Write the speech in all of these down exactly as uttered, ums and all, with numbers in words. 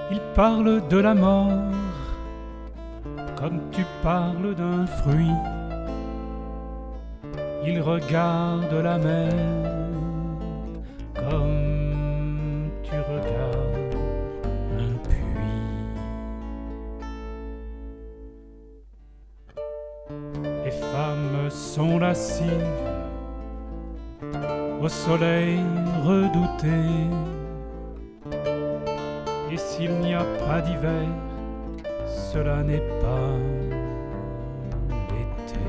Il parle de la mort comme tu parles d'un fruit. Il regarde la mer comme tu regardes un puits. Les femmes sont lascives au soleil redouté. Et s'il n'y a pas d'hiver, cela n'est pas l'été.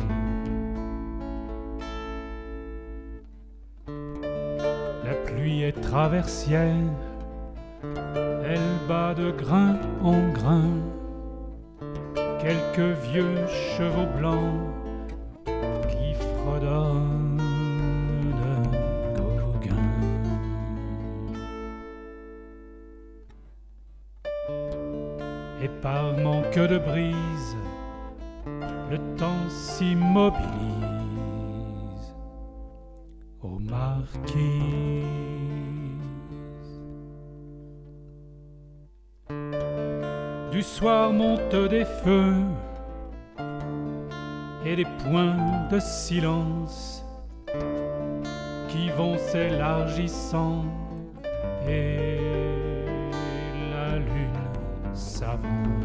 La pluie est traversière, elle bat de grain en grain. Quelques vieux chevaux blancs qui fredonnent Gauguin. Et par manque de brise, le temps s'immobilise aux marquises. Du soir montent des feux et des points de silence qui vont s'élargissant, et la lune s'avance.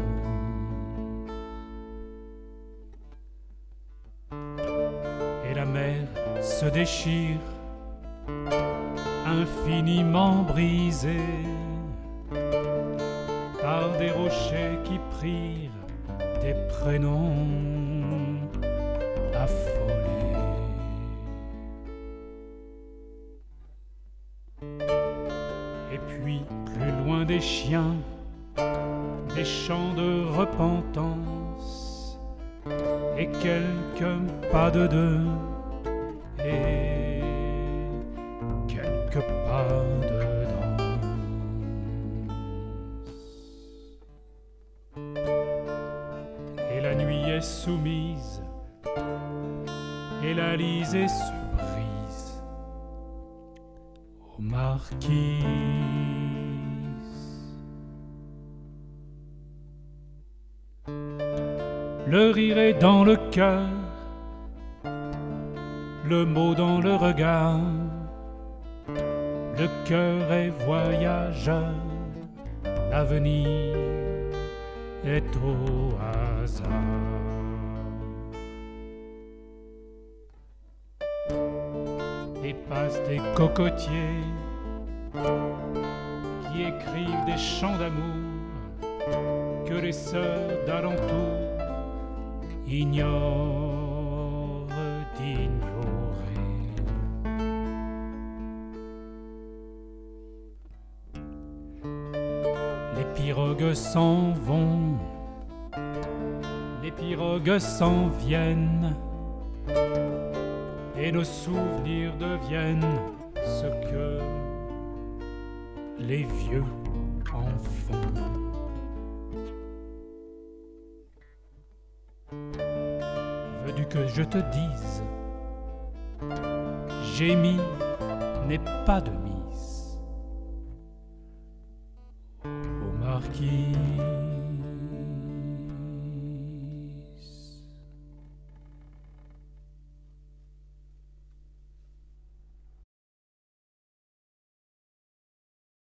Et la mer se déchire, infiniment brisée par des rochers qui prirent des prénoms affolés. Et puis, plus loin des chiens, des chants de repentance, et quelques pas de deux, et quelques pas de soumise, et la lisée se brise aux marquises. Le rire est dans le cœur, le mot dans le regard, le cœur est voyageur, l'avenir est au hasard. Et passent des cocotiers qui écrivent des chants d'amour que les sœurs d'alentour ignorent d'ignorer. Les pirogues s'en vont, les pirogues s'en viennent, et nos souvenirs deviennent ce que les vieux en font. Veux-tu que je te dise, gémir n'est pas de mise aux marquises.